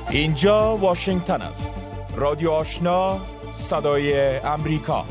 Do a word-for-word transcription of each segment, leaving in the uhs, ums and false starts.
اینجا واشنگتن است. رادیو آشنا، صدای امریکا.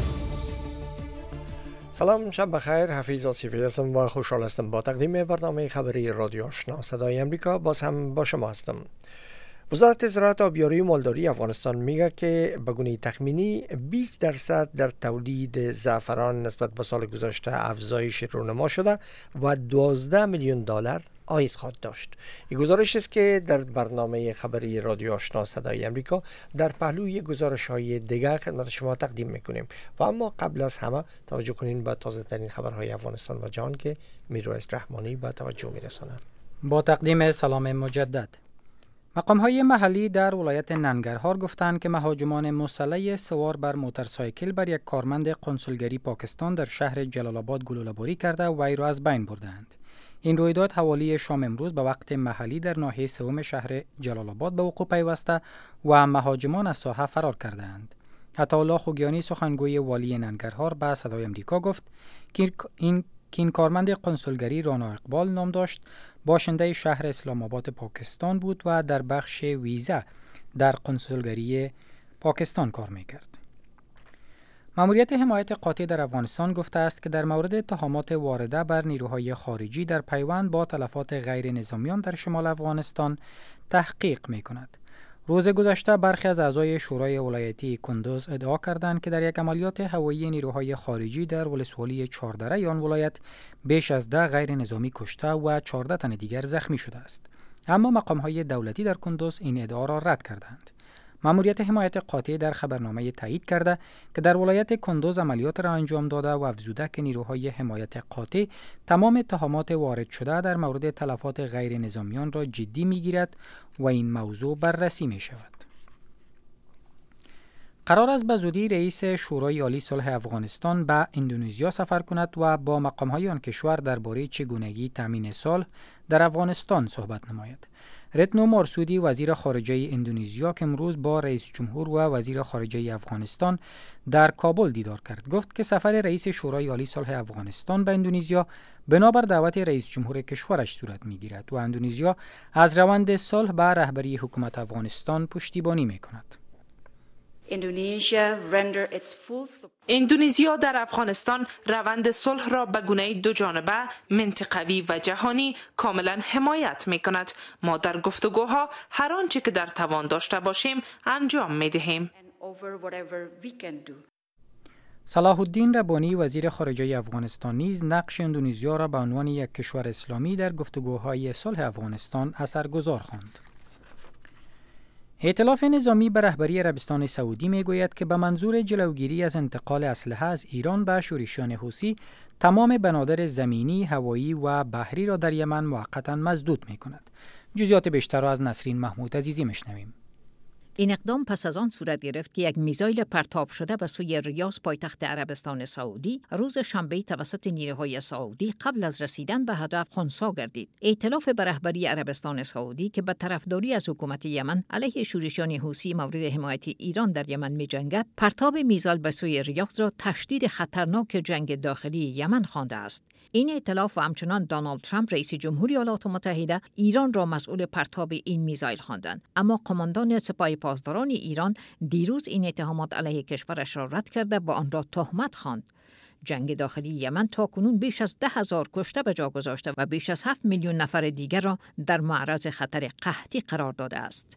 سلام، شب بخیر. حفیظ آصفی هستم و خوشحال هستم با تقدیم برنامه خبری رادیو آشنا صدای امریکا باز هم با شما هستم. وزارت زراعت و آبیاری و مالداری افغانستان میگه که به گونه تخمینی بیست درصد در تولید زعفران نسبت به سال گذشته افزایش رونما شده و دوازده میلیون دلار عاید خواهد داشت. این گزارش است که در برنامه خبری رادیو آشنا صدای امریکا در پهلوی گزارش‌های دیگر خدمت شما تقدیم میکنیم. و اما قبل از همه توجه کنین به تازه ترین خبرهای افغانستان و جهان که میرویس رحمانی به توجه میرساند. با تقدیم سلام مجدد. مقام‌های محلی در ولایت ننگرهار گفتند که مهاجمان مسلح سوار بر موتورسایکل بر یک کارمند قنسولگری پاکستان در شهر جلال آباد گلوله‌باری کرده و وی را از بین بردند. این رویداد حوالی شام امروز به وقت محلی در ناحیه سوم شهر جلال آباد به وقوع پیوسته و مهاجمان از ساحه فرار کردند. عطاالله خوگیانی سخنگوی والی ننگرهار به صدای امریکا گفت که این که این کارمند قنسولگری رانا اقبال نام داشت، باشنده شهر اسلام آباد پاکستان بود و در بخش ویزا در قنسولگری پاکستان کار میکرد. ماموریت حمایت قاطع در افغانستان گفته است که در مورد اتهامات وارده بر نیروهای خارجی در پیوند با تلفات غیر نظامیان در شمال افغانستان تحقیق میکند. روز گذشته برخی از اعضای شورای ولایتی کندوز ادعا کردند که در یک عملیات هوایی نیروهای خارجی در ولسوالی چهاردره آن ولایت بیش از ده غیر نظامی کشته و چهارده تن دیگر زخمی شده است. اما مقام‌های دولتی در کندوز این ادعا را رد کردند. ماموریت حمایت قاطع در خبرنامه تایید کرده که در ولایت کندوز عملیات را انجام داده و افزوده که نیروهای حمایت قاطع تمام اتهامات وارد شده در مورد تلفات غیر نظامیان را جدی میگیرد و این موضوع بررسی می شود. قرار است به زودی رئیس شورای عالی صلح افغانستان به اندونزیا سفر کند و با مقام‌های آن کشور درباره چگونگی تامین صلح در افغانستان صحبت نماید. رتنو مارسودی وزیر خارجه اندونزیا که امروز با رئیس جمهور و وزیر خارجه افغانستان در کابل دیدار کرد، گفت که سفر رئیس شورای عالی صلح افغانستان به اندونزیا بنابر دعوت رئیس جمهور کشورش صورت می‌گیرد و اندونزیا از روند صلح به رهبری حکومت افغانستان پشتیبانی می‌کند. اندونزیا در افغانستان روند صلح را به گونه دو جانبه، منطقوی و جهانی کاملا حمایت می کند. ما در گفتگوها هر آنچه که در توان داشته باشیم انجام می دهیم. صلاح الدین ربانی وزیر خارجه افغانستان نیز نقش اندونزیا را به عنوان یک کشور اسلامی در گفتگوهای صلح افغانستان اثرگذار خواند. ائتلاف نظامی به رهبری عربستان سعودی میگوید که به منظور جلوگیری از انتقال اسلحه از ایران به شورشیان حوثی تمام بنادر زمینی، هوایی و بحری را در یمن موقتا مسدود میکند. جزئیات بیشتر را از نسرین محمود عزیزی میشنویم. این اقدام پس از آن صورت گرفت که یک میزایل پرتاب شده به سوی ریاض پایتخت عربستان سعودی روز شنبه توسط نیروهای سعودی قبل از رسیدن به هدف خنثی گردید. ائتلاف به رهبری عربستان سعودی که به طرفداری از حکومت یمن علیه شورشیان حوثی مورد حمایت ایران در یمن می‌جنگد، پرتاب میزایل به سوی ریاض را تشدید خطرناک جنگ داخلی یمن خوانده است. این ائتلاف و همچنان دونالد ترامپ رئیس جمهوری ایالات متحده ایران را مسئول پرتاب این میزایل خواندند، اما قماندان سپاه پاسداران ایران دیروز این اتهامات علیه کشورش را رد کرده و آن را تهمت خواند. جنگ داخلی یمن تاکنون بیش از ده هزار کشته به جا گذاشته و بیش از هفت میلیون نفر دیگر را در معرض خطر قحطی قرار داده است.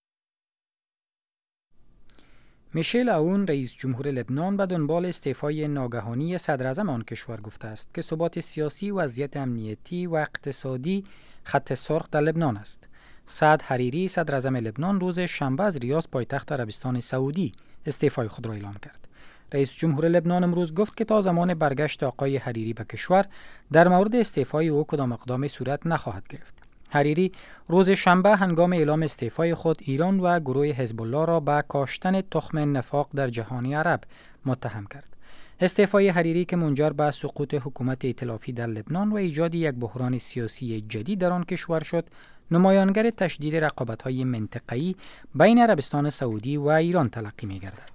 میشل عون رئیس جمهور لبنان به دنبال استعفای ناگهانی صدر اعظم آن کشور گفته است که ثبات سیاسی، وضعیت امنیتی و اقتصادی خط سرخ در لبنان است. سعد حریری صدر اعظم لبنان روز شنبه از ریاض پایتخت عربستان سعودی استعفای خود را اعلام کرد. رئیس جمهور لبنان امروز گفت که تا زمان برگشت آقای حریری به کشور در مورد استعفای او کدام اقدام صورت نخواهد گرفت. حریری روز شنبه هنگام اعلام استعفای خود ایران و گروه حزب الله را به کاشتن تخم نفاق در جهان عرب متهم کرد. استعفای حریری که منجر به سقوط حکومت ائتلافی در لبنان و ایجاد یک بحران سیاسی جدید در آن کشور شد، نمایانگر تشدید رقابت‌های منطقه‌ای بین عربستان سعودی و ایران تلقی می‌گردد.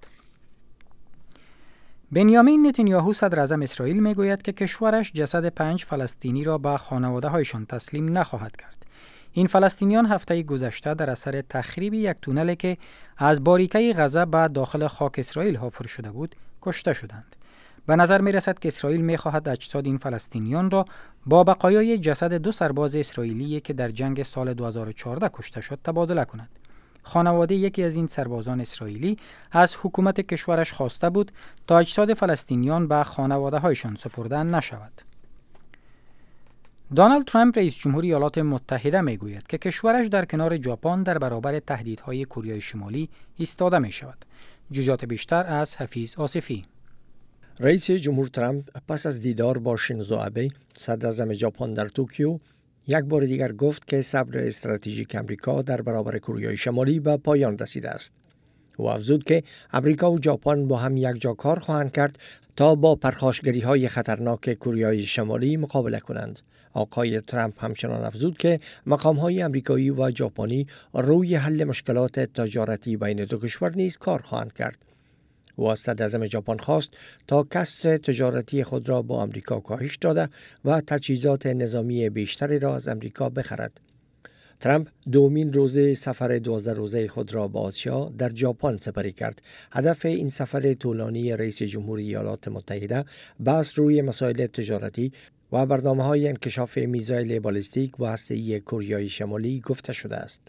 بنیامین نتانیاهو صدر اعظم اسرائیل میگوید که کشورش جسد پنج فلسطینی را به خانواده‌هایشان تسلیم نخواهد کرد. این فلسطینیان هفته گذشته در اثر تخریب یک تونل که از باریکه غزه به داخل خاک اسرائیل حفر شده بود کشته شدند. به نظر می رسد که اسرائیل می خواهد اجساد این فلسطینیان را با بقایای جسد دو سرباز اسرائیلی که در جنگ سال دو هزار و چهارده کشته شد تبادله کند. خانواده یکی از این سربازان اسرائیلی از حکومت کشورش خواسته بود تا اجساد فلسطینیان به خانواده هایشان سپرده نشود. دونالد ترامپ رئیس جمهوری ایالات متحده می گوید که کشورش در کنار ژاپن در برابر تهدیدهای کره شمالی ایستاده می شود. جزئیات بیشتر از حفیظ آصفی. رئیس جمهور ترامپ پس از دیدار با شینزو آبه صدر اعظم ژاپن در توکیو یک بار دیگر گفت که صبر استراتژیک امریکا در برابر کره شمالی به پایان رسیده است. او افزود که امریکا و ژاپن با هم یک جا کار خواهند کرد تا با پرخاشگری‌های خطرناک کره شمالی مقابله کنند. آقای ترامپ همچنان افزود که مقام‌های امریکایی و ژاپنی روی حل مشکلات تجارتی بین دو کشور نیز کار خواهند کرد. او از صدر اعظم ژاپن خواست تا کسر تجارتی خود را با امریکا کاهش داده و تجهیزات نظامی بیشتری را از امریکا بخرد. ترامپ دومین روز سفر دوازده روزه خود را با آسیا در ژاپن سپری کرد. هدف این سفر طولانی رئیس جمهوری ایالات متحده بحث روی مسائل تجارتی و برنامه‌های انکشاف میزایل بالستیک و هسته‌ای کره شمالی گفته شده است.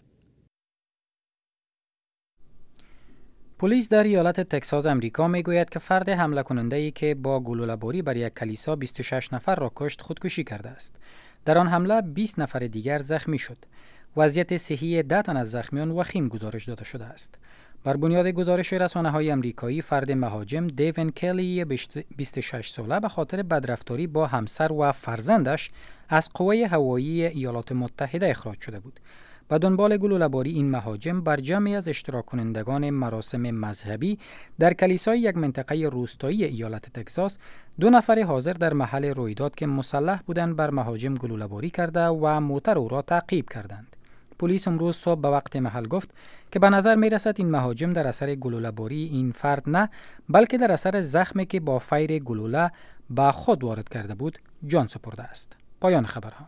پلیس در ایالت تگزاس امریکا میگوید که فرد حمله کننده‌ای که با گلوله‌باری بر یک کلیسا بیست و شش نفر را کشت خودکشی کرده است. در آن حمله بیست نفر دیگر زخمی شد. وضعیت صحی ده تن از زخمیان وخیم گزارش داده شده است. بر بنیاد گزارش رسانه‌های امریکایی، فرد مهاجم دیوین کلی بیست و شش ساله به خاطر بدرفتاری با همسر و فرزندش از قوه هوایی ایالات متحده اخراج شده بود. به دنبال گلوله‌باری این مهاجم بر جمعی از اشتراک کنندگان مراسم مذهبی در کلیسای یک منطقه روستایی ایالت تگزاس، دو نفر حاضر در محل رویداد که مسلح بودند بر مهاجم گلوله‌باری کرده و موتر او را تعقیب کردند. پلیس امروز صبح به وقت محل گفت که به نظر می رسد این مهاجم در اثر گلوله‌باری این فرد نه، بلکه در اثر زخمی که با فیر گلوله به خود وارد کرده بود جان سپرده است. پایان خبرها.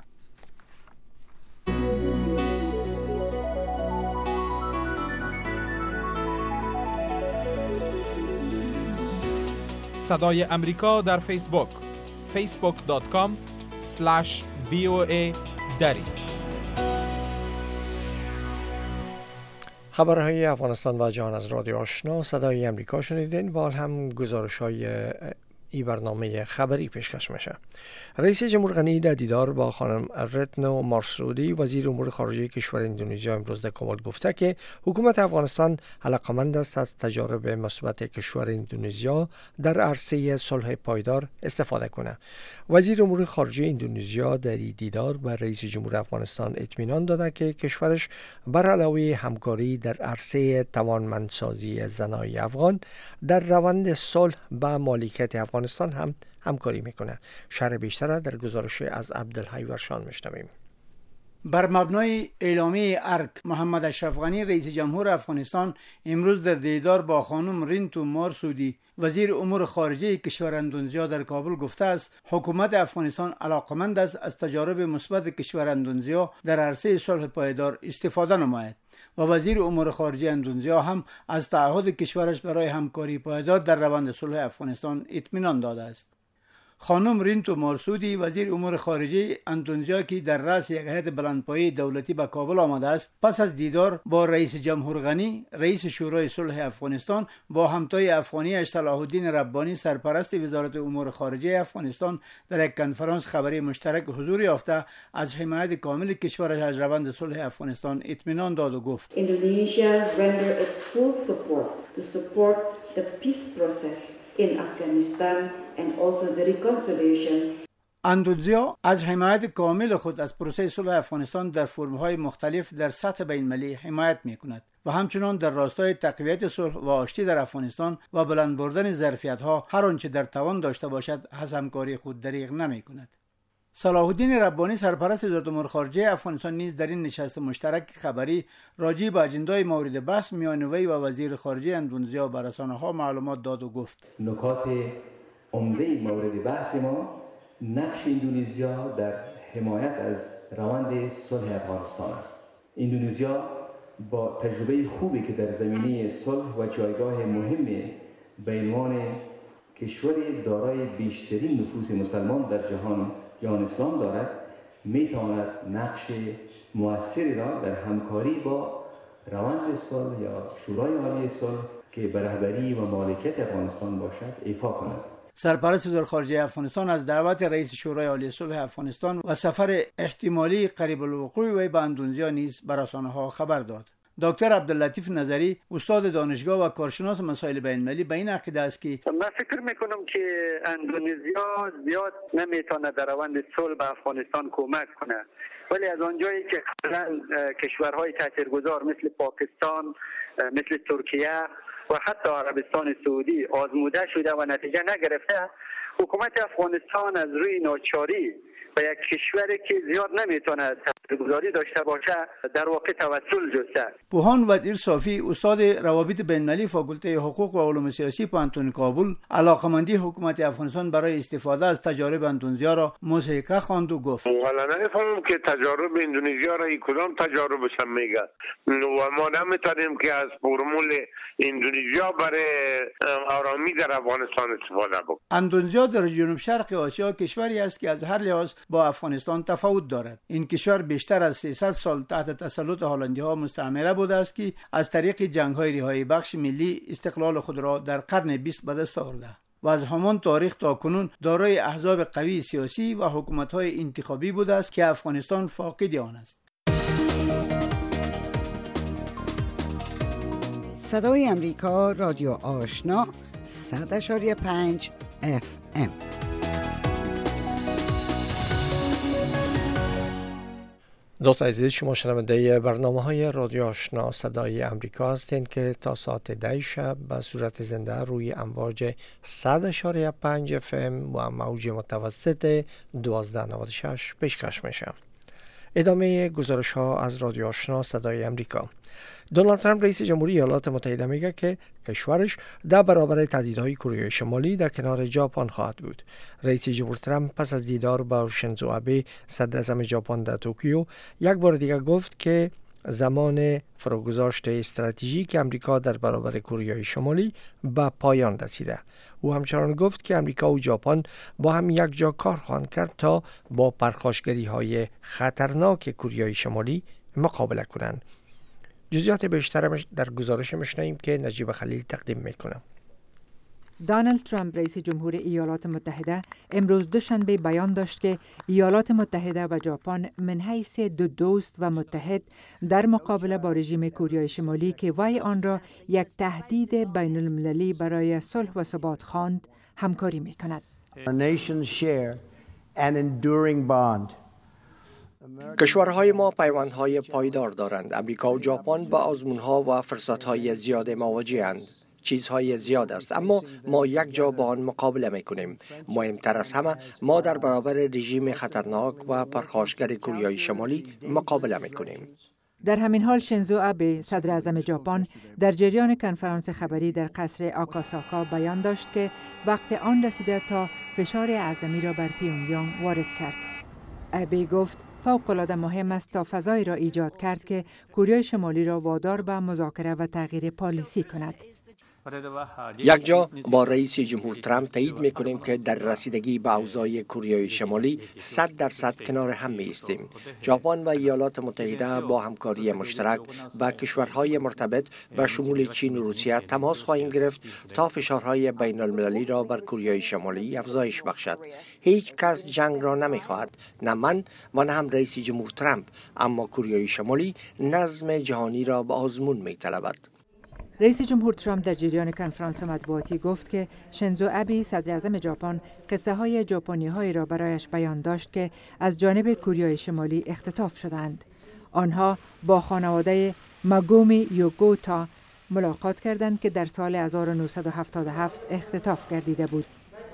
صدای امریکا در فیسبوک فیسبوک دات کام اسلش وی او ای دری. خبرهای افغانستان و جهان از رادیو آشنا صدای امریکا شنیدین و هم گزارش های ای برنامه خبری پیشکش میشه. رئیس جمهور غنی در دیدار با خانم رتنو مارسودی وزیر امور خارجه کشور اندونزیا امروز در کابل گفته که حکومت افغانستان علاقمند است از تجارب مثبت کشور اندونزیا در عرصه صلح پایدار استفاده کنه. وزیر امور خارجه اندونزیا در این دیدار به رئیس جمهور افغانستان اطمینان داده که کشورش بر علاوه همکاری در عرصه توانمندسازی زنای افغان در روند صلح با مالکیت افغانستان هم همکاری میکنه. شرح بیشتر در گزارش از عبدالحی ورشان میشنویم. بر مبنای اعلامیه ارک، محمد اشرف غنی رئیس جمهور افغانستان امروز در دیدار با خانم رینتو مارسودی وزیر امور خارجه کشور اندونزیا در کابل گفته است حکومت افغانستان علاقمند است از تجارب مثبت کشور اندونزیا در عرصه صلح پایدار استفاده نماید و وزیر امور خارجه اندونزیا هم از تعهد کشورش برای همکاری پایدار در روند صلح افغانستان اطمینان داده است. خانم رینتو مارسودی وزیر امور خارجه اندونزیا که در رأس یک هیئت بلندپایه دولتی به کابل آمده است، پس از دیدار با رئیس جمهور غنی رئیس شورای صلح افغانستان با همتای افغانیش صلاح الدین ربانی سرپرست وزارت امور خارجه افغانستان در یک کنفرانس خبری مشترک حضور یافته از حمایت کامل کشورش از روند صلح افغانستان اطمینان داد و گفت Indonesia render its full support to support the peace process in Afghanistan and also the reconciliation. اندونزیا از حمایت کامل خود از پروسه صلح افغانستان در فرم‌های مختلف در سطح بین‌المللی حمایت می‌کند و همچنین در راستای تقویت صلح و آشتی در افغانستان و بلند بردن ظرفیت‌ها هر آنچه در توان داشته باشد از همکاری خود دریغ نمی‌کند. صلاح الدین ربانی سرپرست وزارت امور خارجه افغانستان نیز در این نشست مشترک خبری راجع به اجندای مورد بحث میان وی و وزیر خارجه اندونزیا به رسانه‌ها معلومات داد و گفت نکات عمده مورد بحث ما نقش اندونزیا در حمایت از روند صلح افغانستان است. اندونزیا با تجربه خوبی که در زمینه صلح و جایگاه مهم به عنوان کشوری دارای بیشترین نفوذ مسلمان در جهان جهان اسلام دارد، میتواند نقش مؤثری را در همکاری با روند صلح یا شورای عالی صلح که به رهبری و مالکیت افغانستان باشد ایفا کند. سرپرست وزارت خارجه افغانستان از دعوت رئیس شورای عالی صلح افغانستان و سفر احتمالی قریب الوقوع وی به اندونزیا نیز به رسانه‌ها خبر داد. دکتر عبداللطیف نظری، استاد دانشگاه و کارشناس مسائل بین‌المللی، به این عقیده است که من فکر میکنم که اندونزیا زیاد نمیتونه در روند صلح به افغانستان کمک کنه، ولی از آنجایی که قبلا کشورهای تاثیرگذار مثل پاکستان، مثل ترکیه و حتی عربستان سعودی آزموده شده و نتیجه نگرفته، حکومت افغانستان از روی ناچاری و یک کشوری که زیاد نمیتونه تاثیرگذاری داشته باشه در واقع توسل جسته. بوهان وزیر صافی، استاد روابط بین‌المللی فاکولته حقوق و علوم سیاسی پانتون کابل، علاقمندی حکومت افغانستان برای استفاده از تجارب اندونزیا را موثقه خواند و گفت: والا نمی‌فهمم که تجارب اندونزیا را کدام تجاربش هم میگه و ما نمیتونیم که از فرمول اندونزیا برای آرامی در افغانستان استفاده بکنیم. اندونزیا در جنوب شرق آسیا کشوری است که از هر لحاظ با افغانستان تفاوت دارد. این کشور بیشتر از سیصد سال تحت تسلط هلندی‌ها مستعمره بوده است که از طریق جنگ‌های رهایی بخش ملی استقلال خود را در قرن بیست به دست آورده و از همان تاریخ تا کنون دارای احزاب قوی سیاسی و حکومت‌های انتخابی بوده است که افغانستان فاقد آن است. صدای امریکا، رادیو آشنا، صد و پنج اف ام. دوست عزیز، شما شنونده برنامه های رادیو آشنا صدای امریکا هستین که تا ساعت ده شب به صورت زنده روی امواج صد و پنج اف ام و موج متوسط دوازده نود و شش پیشکش میشه. ادامه گزارش ها از رادیو آشنا صدای امریکا. دونالد ترامپ رئیس جمهوری ایالات متحده میگه که کشورش در برابر تهدیدهای کره شمالی در کنار ژاپن خواهد بود. رئیس جمهور ترامپ پس از دیدار با شینزو آبه صدر اعظم ژاپن در توکیو یک بار دیگر گفت که زمان فروگذاشت استراتژیک امریکا در برابر کره شمالی به پایان رسیده. او همچنان گفت که امریکا و ژاپن با هم یک جا کار خواهند کرد تا با پرخاشگری های خطرناک کره شمالی مقابله کنند. جزئیات بیشتر در گزارش میشنویم که نجیب خلیل تقدیم میکنه. دونالد ترامپ رئیس جمهور ایالات متحده امروز دوشنبه بیان داشت که ایالات متحده و ژاپن من حیث دو دوست و متحد در مقابله با رژیم کره شمالی که وی آن را یک تهدید بین المللی برای صلح و ثبات خواند همکاری میکند. کشورهای ما پیوندهای پایدار دارند. امریکا و ژاپن با آزمونها و فرصتهای زیاد مواجه‌اند. چیزهای زیاد است، اما ما یک جا با آن مقابله میکنیم. مهمتر از همه ما در برابر رژیم خطرناک و پرخاشگر کره شمالی مقابله میکنیم. در همین حال شینزو آبه صدر اعظم ژاپن در جریان کنفرانس خبری در قصر آکاساکا بیان داشت که وقت آن رسیده تا فشار اعظمی را بر پیونگیانگ وارد کرد. آبه گفت فوق‌العاده مهم است تا فضایی را ایجاد کرد که کره شمالی را وادار به مذاکره و تغییر پالیسی کند. یک جا با رئیس جمهور ترامپ تایید میکنیم که در رسیدگی به اوضاع کره شمالی صد درصد کنار هم می ایستیم. ژاپن و ایالات متحده با همکاری مشترک با کشورهای مرتبط و شمول چین و روسیه تماس خواهیم گرفت تا فشارهای بین المللی را بر کره شمالی افزایش بخشد. هیچ کس جنگ را نمیخواهد، نه من و نه هم رئیس جمهور ترامپ، اما کره شمالی نظم جهانی را به آزمون میطلبد. رئیس جمهور ترامپ در جریان کنفرانس مطبوعاتی گفت که شینزو آبه صدر اعظم ژاپن قصه های ژاپنی هایی را برایش بیان داشت که از جانب کره شمالی اختطاف شدند. آنها با خانواده ماگومی یوگوتا ملاقات کردند که در سال هزار و نهصد و هفتاد و هفت اختطاف گردیده بود.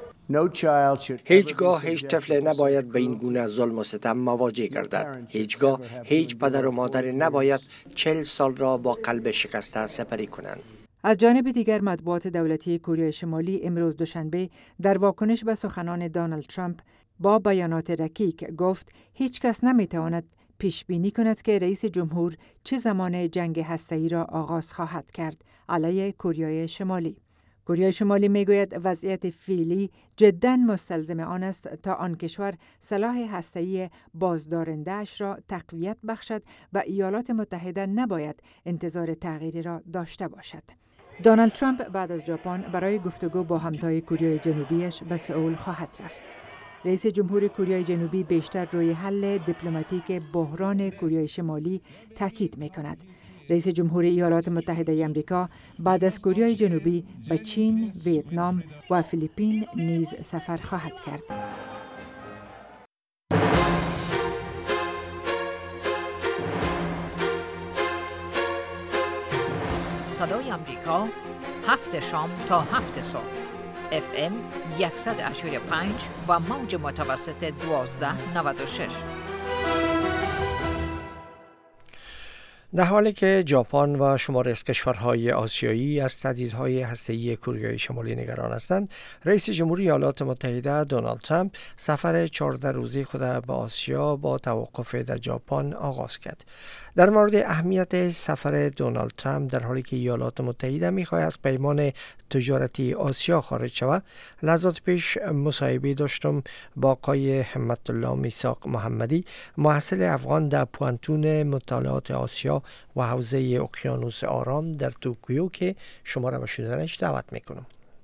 هیچگاه هیچ طفل نباید به این گونه ظلم و ستم مواجه گردد. هیچگاه هیچ پدر و مادر نباید چل سال را با قلب شکسته سپری کنند. از جانب دیگر مطبوعات دولتی کره شمالی امروز دوشنبه در واکنش به سخنان دونالد ترامپ با بیانات رکیک گفت هیچ کس نمیتواند پیش بینی کند که رئیس جمهور چه زمان جنگ هسته‌ای را آغاز خواهد کرد علیه کره شمالی. کره شمالی میگوید وضعیت فعلی جداً مستلزم آن است تا آن کشور سلاح هسته‌ای بازدارنده‌اش را تقویت بخشد و ایالات متحده نباید انتظار تغییری را داشته باشد. دونالد ترامپ بعد از ژاپن برای گفتگو با همتای کره جنوبیش به سئول خواهد رفت. رئیس جمهور کره جنوبی بیشتر روی حل دیپلماتیک بحران کره شمالی تاکید می‌کند. رئیس جمهور ایالات متحده آمریکا بعد از کره جنوبی به چین، ویتنام و فیلیپین نیز سفر خواهد کرد. صدای آمریکا هفت شام تا هفت صبح اف ام صد و هشتاد و پنج و موج متوسط دوازده نود و شش. در حالی که ژاپن و شماری از کشورهای آسیایی از تهدیدهای هسته‌ای کره شمالی نگران هستند، رئیس جمهوری ایالات متحده دونالد ترامپ سفر چهارده روزی خود به آسیا با توقف در ژاپن آغاز کرد. در مورد اهمیت سفر دونالد ترامپ در حالی که ایالات متحده می‌خواهد از پیمان تجارتی آسیا خارج شود، لحظات پیش مصاحبه داشتم با آقای همت الله میثاق محمدی، محصل افغان در پوانتون مطالعات آسیا و حوزه اقیانوس آرام در توکیو که شما را به شنیدنش دعوت میکنم.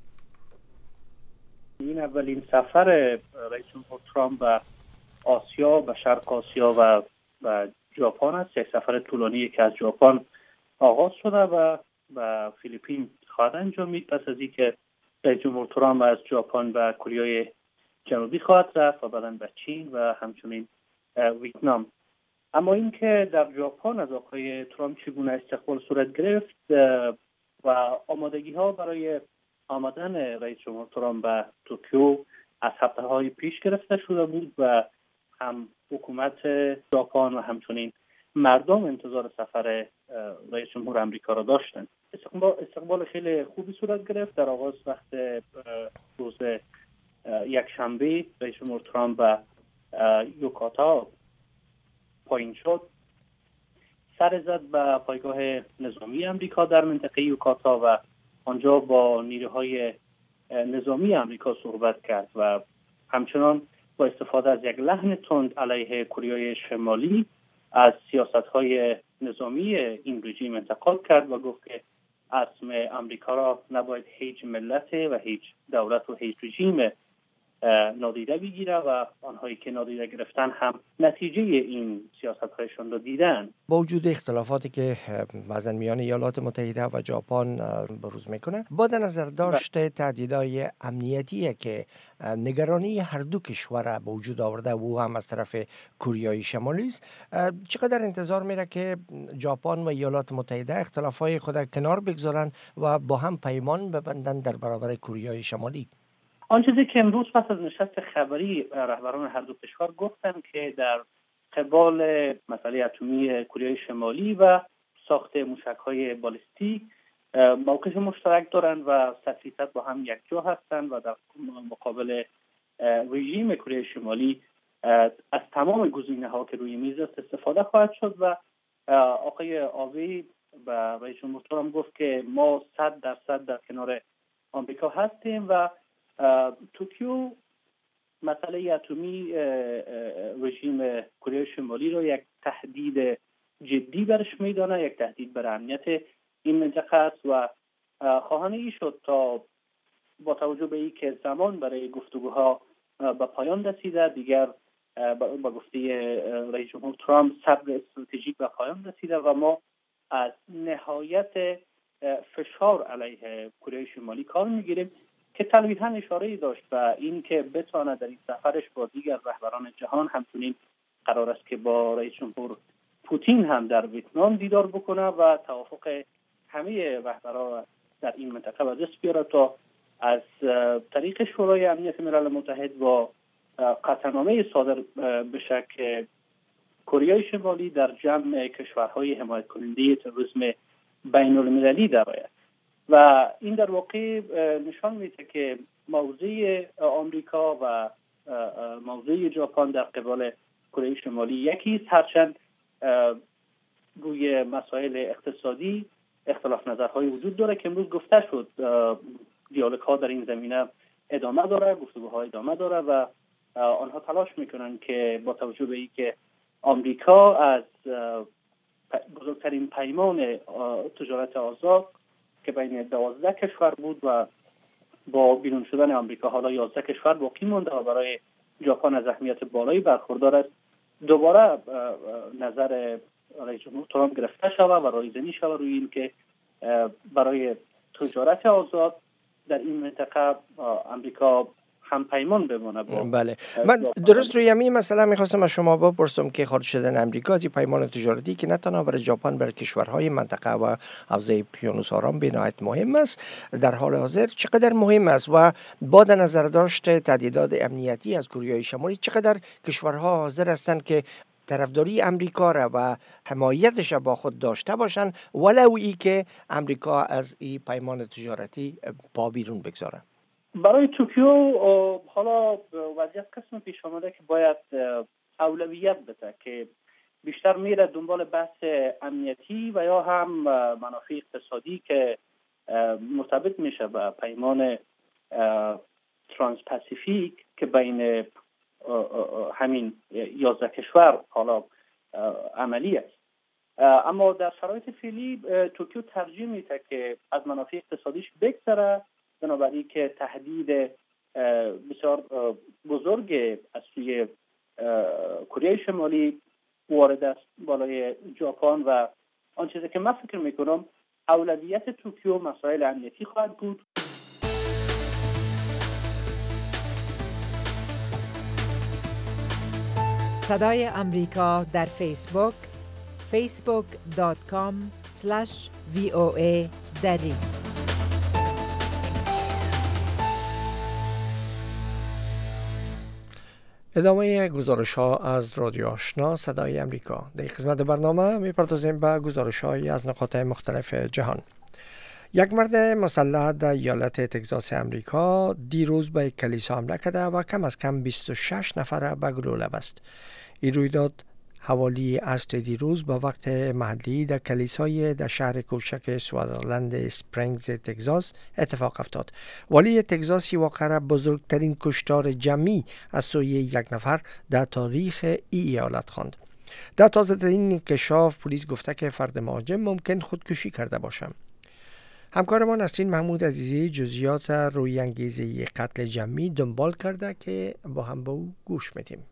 این اولین سفر رئیس جمهور ترامپ به آسیا، به شرق آسیا و به ژاپن است. یک سفر طولانی که از ژاپن آغاز شده و به فیلیپین خواهد انجامید. پس از اینکه رئیس جمهور ترامپ از ژاپن به کره جنوبی خواهد رفت و بعداً به چین و همچنین ویتنام. اما اینکه در ژاپن از آقای ترامپ چگونه استقبال صورت گرفت و آمادگی ها برای آمدن رئیس جمهور ترامپ به توکیو از هفته های پیش گرفته شده بود و هم حکومت ژاپن و همچنین مردم انتظار سفر رئیس جمهور آمریکا را داشتند. استقبال خیلی خوبی صورت گرفت. در آغاز وقت روز یک شنبه رئیس جمهور ترامپ به یوکاتا پایین شد، سر زد به پایگاه نظامی آمریکا در منطقه یوکاتا و آنجا با نیروهای نظامی آمریکا صحبت کرد و همچنان با استفاده از یک لحن تند علیه کره شمالی از سیاست‌های نظامی این رژیم انتقاد کرد و گفت که اسم آمریکا را نباید هیچ ملت و هیچ دولت و هیچ رژیم نادیده بگیره و آنهایی که نادیده گرفتن هم نتیجه این سیاست‌هایشان را دیدن. با وجود اختلافاتی که بعضا میان ایالات متحده و ژاپن بروز میکنه، با در نظر داشته تهدیدهای امنیتی که نگرانی هر دو کشور به وجود آورده و هم از طرف کره شمالی است، چقدر انتظار میره که ژاپن و ایالات متحده اختلافهای خود کنار بگذارن و با هم پیمان ببندن در برابر کره شمالی؟ آن چیزی که امروز پس از نشست خبری رهبران هر دو کشور گفتند که در قبال مسئله اتمی کره شمالی و ساخت موشک‌های بالستیک موقف مشترک دارند و صد فیصد با هم یکجا هستند و در مقابل رژیم کره شمالی از تمام گزینه‌ها که روی میز است استفاده خواهد شد و آقای آبی و رئیس جمهور ترامپ گفت که ما صد درصد در کنار آمریکا هستیم و توکیو مسئله اتمی رژیم کره شمالی رو یک تهدید جدی برش میدانه، یک تهدید بر امنیت این منطقه است و خواهان ای شد تا با توجه به اینکه زمان برای گفتگوها به پایان رسیده، دیگر با گفته رئیس جمهور ترامپ صبر استراتژیک به پایان رسیده و ما از نهایت فشار علیه کره شمالی کار میگیریم که تلویحاً اشاره داشت و این که بتواند در این سفرش با دیگر رهبران جهان همچنین قرار است که با رئیس جمهور پوتین هم در ویتنام دیدار بکنه و توافق همه رهبران در این منطقه به دست بیاره تا از طریق شورای امنیت ملل متحد با قطعنامه صادر بشه که کره شمالی در جمع کشورهای حمایت کننده تروریسم بین المللی درآید و این در واقع نشان میده که موضع آمریکا و موضوع ژاپن در قبال کره شمالی یکی است، هرچند روی مسائل اقتصادی اختلاف نظرهای وجود داره که امروز گفته شد دیالوگ ها در این زمینه ادامه داره، گفتگوها ادامه داره و آنها تلاش میکنن که با توجه به اینکه آمریکا از بزرگترین پیمان تجارت آزاد که بین دوازده کشور بود و با بیرون شدن آمریکا حالا یازده کشور باقی مونده و برای ژاپن از اهمیت بالایی برخوردار است، دوباره نظر رئیس جمهور ترامپ گرفته شود و رایزنی شود روی این که برای تجارت آزاد در این منطقه آمریکا هم پیمان بمونه. بله، من درست روی همین مسئله میخواستم از شما بپرسم که خارج شدن امریکا از این پیمان تجارتی که نه تنها برای ژاپن برای کشورهای منطقه و حوزه اقیانوس آرام به نهایت مهم است، در حال حاضر چقدر مهم است و با در نظر داشت تهدیدات امنیتی از کره شمالی چقدر کشورها حاضر هستند که طرفداری امریکا را و حمایتش را با خود داشته باشند ولو ای که امریکا از این پیمان تجارتی پا بیرون بگذاره؟ برای توکیو حالا وضعیت قسم پیش آمده که باید اولویت بده که بیشتر میره دنبال بحث امنیتی و یا هم منافع اقتصادی که مرتبط میشه به پیمان ترانس پاسیفیک که بین همین یازده کشور حالا عملی است. اما در شرایط فعلی توکیو ترجیح میده که از منافع اقتصادیش بگذره، بنابراین که تهدید بسیار بزرگ از سوی کره شمالی وارد است بالای ژاپن و آن چیزی که من فکر میکنم اولویت توکیو مسائل امنیتی خواهد بود. صدای امریکا در فیسبوک فیسبوک دات کام اسلش وی او ای دری. ادامه گزارش ها از رادیو آشنا صدای امریکا. در قسمت برنامه میپردازیم به گزارش های از نقاط مختلف جهان. یک مرد مسلح در ایالت تگزاس امریکا دیروز به کلیسا حمله کرده و کم از کم بیست و شش نفر به گلوله بست. این رویداد حوالی عصر دیروز با وقت محلی در کلیسای در شهر کوچک سوازرلند سپرینگز تگزاس اتفاق افتاد. والی تگزاس واقعا را بزرگترین کشتار جمعی از سوی یک نفر در تاریخ ای ایالت خواند. در تازه ترین انکشاف پلیس گفته که فرد مهاجم ممکن خودکشی کرده باشد. همکارمان نسرین محمود عزیزی جزئیات روی انگیزه قتل جمعی دنبال کرده که با هم به او گوش میدیم.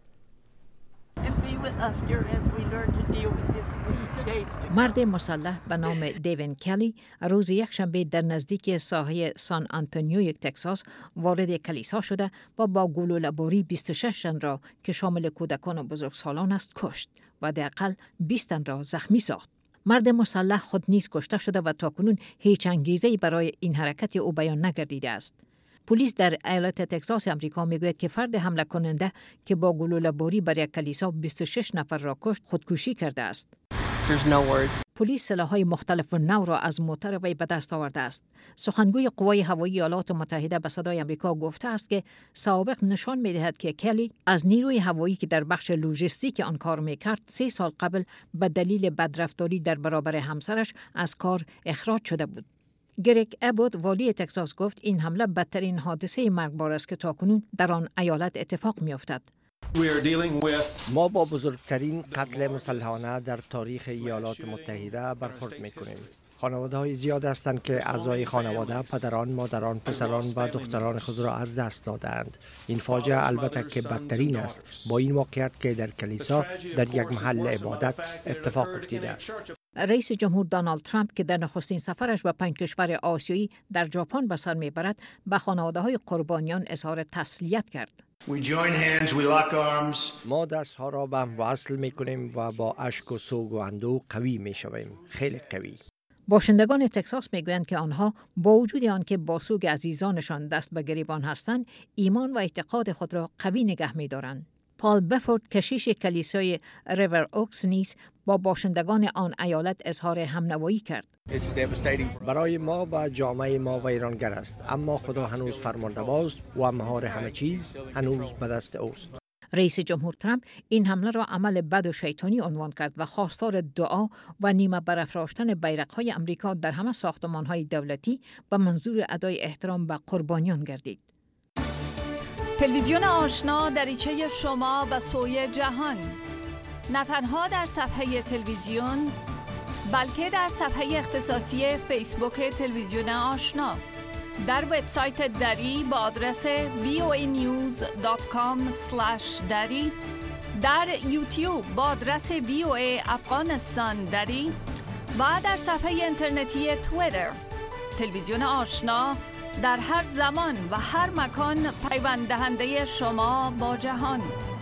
مرد مسلح به نام دیوین کلی روز یک شنبه در نزدیک ساحل سان آنتونیو تگزاس وارد کلیسا شده و با گلوله‌باری بیست و شش تن را که شامل کودکان و بزرگسالان است کشت و حداقل بیست تن را زخمی ساخت. مرد مسلح خود نیز کشته شده و تاکنون هیچ انگیزه‌ای برای این حرکت او بیان نگردیده است. پلیس در ایالت تگزاس آمریکا میگوید که فرد حمله کننده که با گلوله‌باری بر یک کلیسا بیست و شش نفر را کشت خودکشی کرده است. No پلیس سلاح‌های مختلف و نو را از موتر وی به دست آورده است. سخنگوی قوای هوایی ایالات متحده به صدای آمریکا گفته است که سوابق نشان می‌دهد که کلی از نیروی هوایی که در بخش لوجستیک آن کار می‌کرد سه سال قبل به دلیل بدرفتاری در برابر همسرش از کار اخراج شده بود. گریگ ابوت والی تگزاس گفت این حمله بدترین حادثه مرگبار است که تاکنون در آن ایالت اتفاق می‌افتد. ما با بزرگترین قتل مسلحانه در تاریخ ایالات متحده برخورد می‌کنیم. خانواده‌های زیاد هستند که اعضای خانواده، پدران، مادران، پسران و دختران خود را از دست دادند. این فاجعه البته که بدترین است با این واقعیت که در کلیسا در یک محل عبادت اتفاق افتیده است. رئیس جمهور دونالد ترامپ که در نخستین سفرش به پنج کشور آسیایی در ژاپن به سر میبرد به خانواده‌های قربانیان اظهار تسلیت کرد. ما دستها را به هم وصل میکنیم و با اشک و سوگ و اندوه قوی میشویم، خیلی قوی. باشندگان تگزاس میگویند که آنها با وجود آنکه با سوگ عزیزانشان دست به گریبان هستند، ایمان و اعتقاد خود را قوی نگه می‌دارند. پال بفورد کشیش کلیسای ریور اوکس نیز با باشندگان آن ایالت اظهار همنوایی کرد. برای ما و جامعه ما و ایرانگر است، اما خدا هنوز فرمانرواست و مهار همه چیز هنوز به دست اوست. رئیس جمهور ترامپ این حمله را عمل بد و شیطانی عنوان کرد و خواستار دعا و نیمه برافراشتن بیرق‌های امریکا در همه ساختمان‌های دولتی به منظور ادای احترام به قربانیان گردید. تلویزیون آشنا دریچه شما به سوی جهان، نه تنها در صفحه تلویزیون بلکه در صفحه اختصاصی فیسبوک تلویزیون آشنا، در وبسایت دری با آدرس وی او ای نیوز دات کام اسلش دری، در یوتیوب با آدرس وی او ای افغانستان دری و در صفحه اینترنتی توییتر. تلویزیون آشنا در هر زمان و هر مکان پیوند دهنده شما با جهان.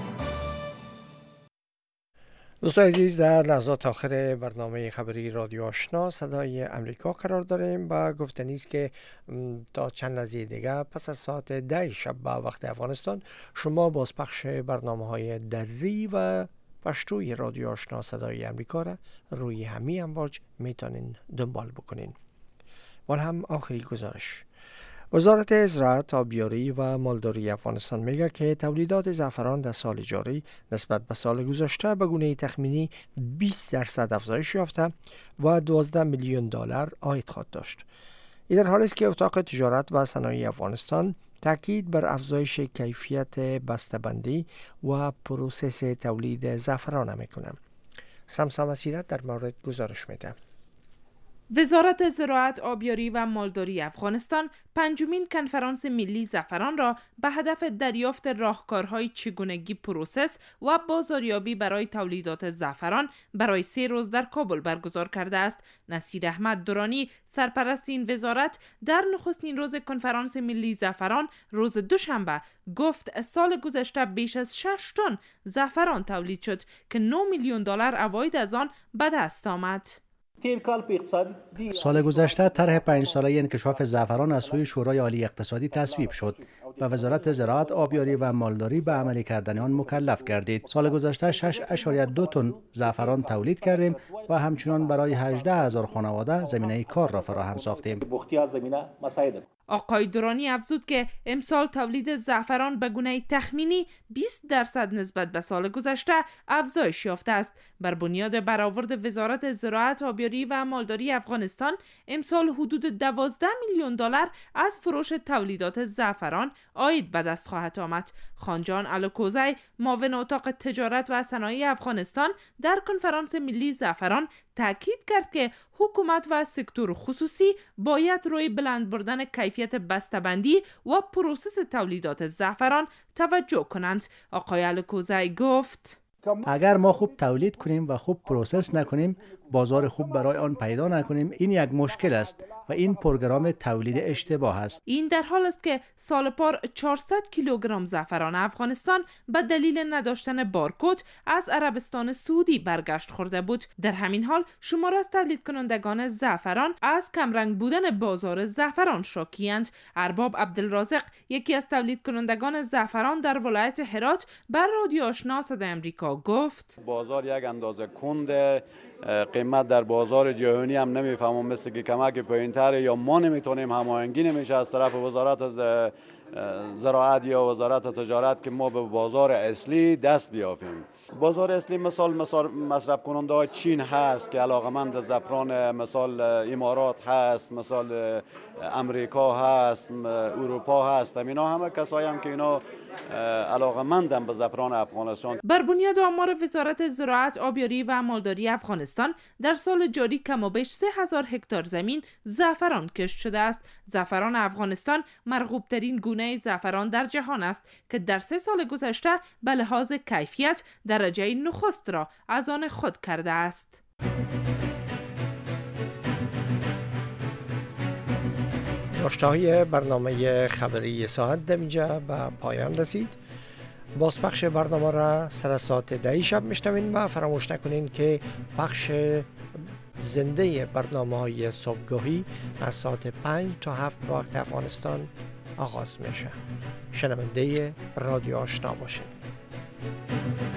دوستان عزیز، در لحظات آخر برنامه خبری رادیو آشنا صدای امریکا قرار داریم و گفتنی است که تا چند لحظه دیگه پس از ساعت ده شب به وقت افغانستان شما بازپخش برنامه‌های دری و پشتوی رادیو آشنا صدای امریکا را روی همین امواج میتونین دنبال بکنین. ولی هم آخری گزارش: وزارت زراعت، آبیاری و مالداری افغانستان میگه که تولیدات زعفران در سال جاری نسبت به سال گذشته به گونه تخمینی بیست درصد افزایش یافته و دوازده میلیون دلار عاید خواهد داشت. این در حالی است که اتاق تجارت و صنایع افغانستان تاکید بر افزایش کیفیت بسته‌بندی و پروسس تولید زعفران میکنه. سمسام اسیرت در مورد گزارش میده. وزارت زراعت، آبیاری و مالداری افغانستان پنجمین کنفرانس ملی زعفران را به هدف دریافت راهکارهای چگونگی پروسس و بازاریابی برای تولیدات زعفران برای سه روز در کابل برگزار کرده است. نصیر احمد درانی، سرپرست این وزارت، در نخستین روز کنفرانس ملی زعفران روز دوشنبه گفت سال گذشته بیش از شش تن زعفران تولید شد که نه میلیون دلار عواید از آن به دست آمد. سال گذشته طرح پنج ساله انکشاف زعفران از سوی شورای عالی اقتصادی تصویب شد و وزارت زراعت، آبیاری و مالداری به عملی کردن آن مکلف گردید. سال گذشته شش ممیز دو تن زعفران تولید کردیم و همچنان برای هجده هزار خانواده زمینه کار را فراهم ساختیم. آقای درانی افزود که امسال تولید زعفران به گونه تخمینی بیست درصد نسبت به سال گذشته افزایش یافته است. بر بنیاد برآورد وزارت زراعت، آبیاری و مالداری افغانستان امسال حدود دوازده میلیون دلار از فروش تولیدات زعفران عاید به دست خواهد آمد. خانجان الکوزی، معاون اتاق تجارت و صنایع افغانستان، در کنفرانس ملی زعفران تاکید کرد که حکومت و سکتور خصوصی باید روی بلند بردن کیفیت بسته‌بندی و پروسس تولیدات زعفران توجه کنند. آقای الکوزی گفت: اگر ما خوب تولید کنیم و خوب پروسس نکنیم، بازار خوب برای آن پیدا نکنیم، این یک مشکل است و این پروگرام تولید اشتباه است. این در حال است که سال پار چهارصد کیلوگرم زعفران افغانستان به دلیل نداشتن بارکد از عربستان سعودی برگشت خورده بود. در همین حال شمار از تولید کنندگان زعفران از کمرنگ بودن بازار زعفران شاکی‌اند. ارباب عبدالرازق، یکی از تولید کنندگان زعفران در ولایت هرات، بر رادیو آشنا صدای امریکا گفت: بازار یک اندازه کنده، قیمت در بازار جهانی هم نمیفهمم، مثل که کمک پایین‌تر یا ما نمیتونیم، هماهنگی نمیشه از طرف وزارت زراعت یا وزارت تجارت که ما به بازار اصلی دست بیافیم. بازار اصلی مثال مثال مصرف کننده های چین هست که علاقمند زعفران، مثال امارات هست، مثال امریکا هست، اروپا هست. اینا همه کسایی هم که اینا علاقمندن به زعفران افغانستان. بر بنیاد آمار وزارت زراعت، آبیاری و مالداری افغانستان در سال جاری کم و بیش سه هزار هکتار زمین زعفران کشت شده است. زعفران افغانستان مرغوب ترین گونه زعفران در جهان است که در سه سال گذشته به لحاظ کیفیت درجه نخست را از آن خود کرده است. داشته‌های برنامه خبری ساعت در اینجا به پایان رسید. بازپخش برنامه را سر ساعت ده شب میشنوین و فراموش نکنین که پخش زنده برنامه‌های صبحگاهی از ساعت پنج تا هفت به وقت افغانستان آغاز میشه. شنونده رادیو آشنا باشین.